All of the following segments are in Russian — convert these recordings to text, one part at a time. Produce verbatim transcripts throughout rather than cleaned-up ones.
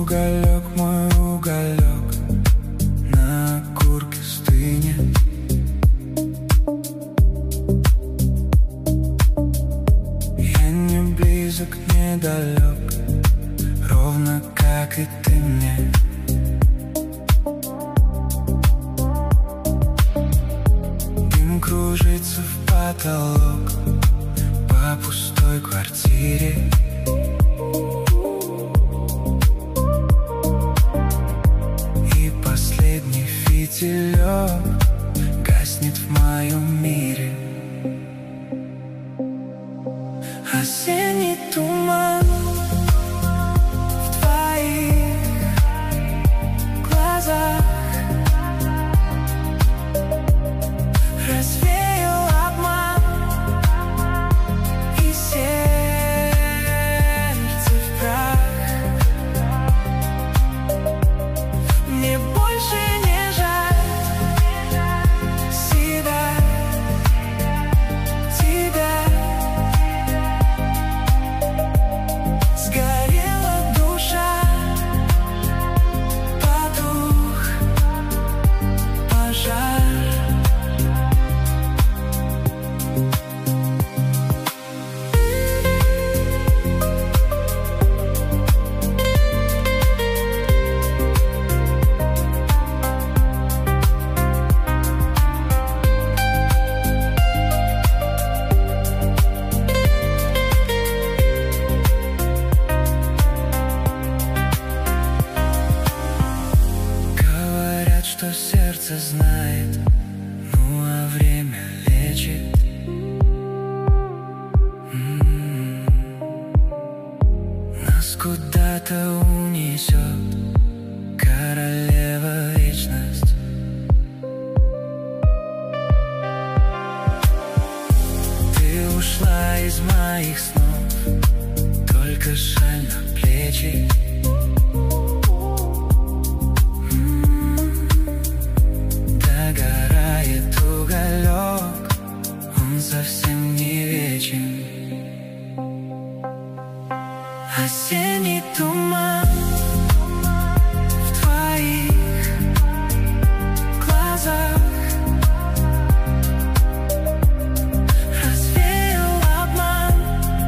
Уголек, мой уголек, на окурке стынет. Я не близок, не далек, ровно как и ты мне. Дым кружится в потолок по пустой квартире. И последний фитилек гаснет в моем мире. Осенний туман в твоих глазах развеял обман, и сердце в прах. Мне больше не жаль себя, тебя. Сгорела душа, потух пожар. Говорят, что сердце знает, ну а время лечит. М-м-м. Нас куда-то унесет королева вечность. Ты ушла из моих снов, только шаль на плечи. Догорает уголек, он совсем не вечен. Осенний туман в твоих глазах развеял обман,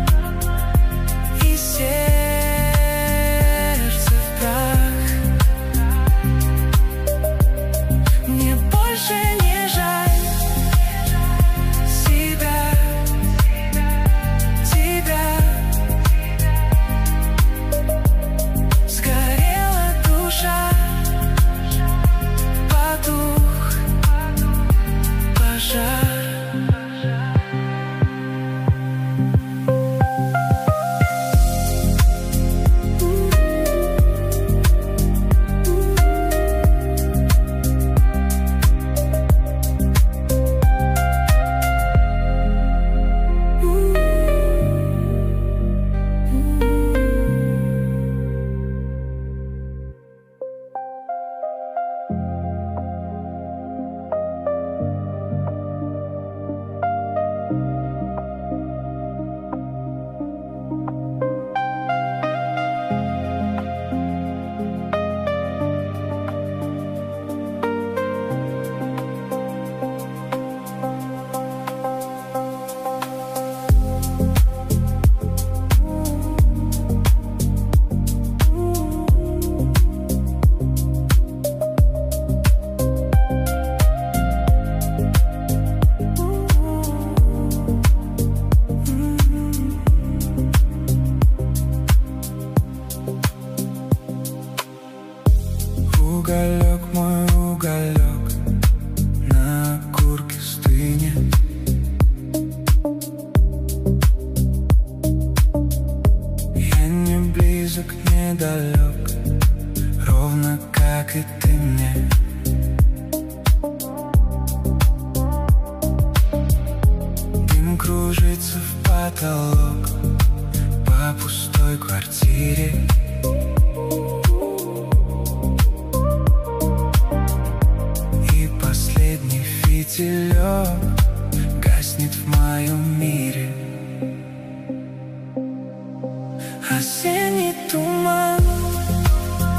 и сердце в прах. Мне больше не жаль себя, тебя. Сгорела душа, потух пожар. Уголек, мой уголек, на окурке стынет. Я не близок, не далек, ровно как и ты мне. Дым кружится в потолок по пустой квартире. Последний фитилек гаснет в моем мире. Осенний туман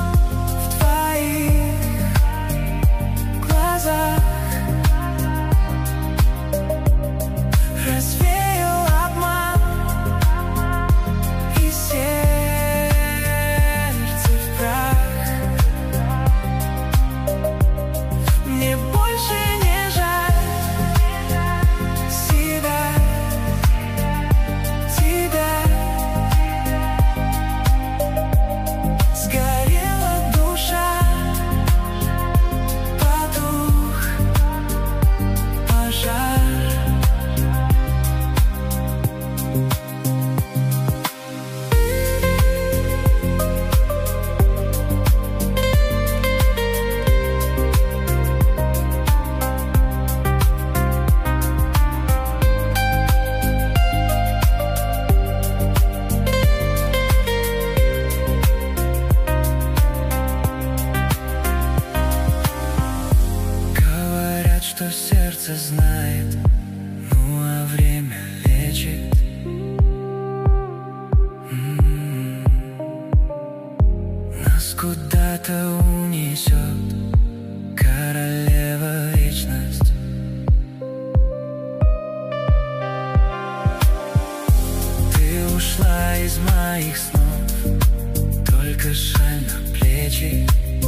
куда-то унесет королева вечность. Ты ушла из моих снов, только шаль на плечи.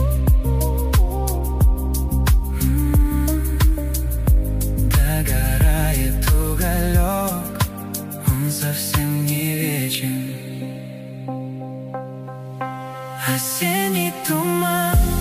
Догорает уголек, он совсем не вечен. Осенний туман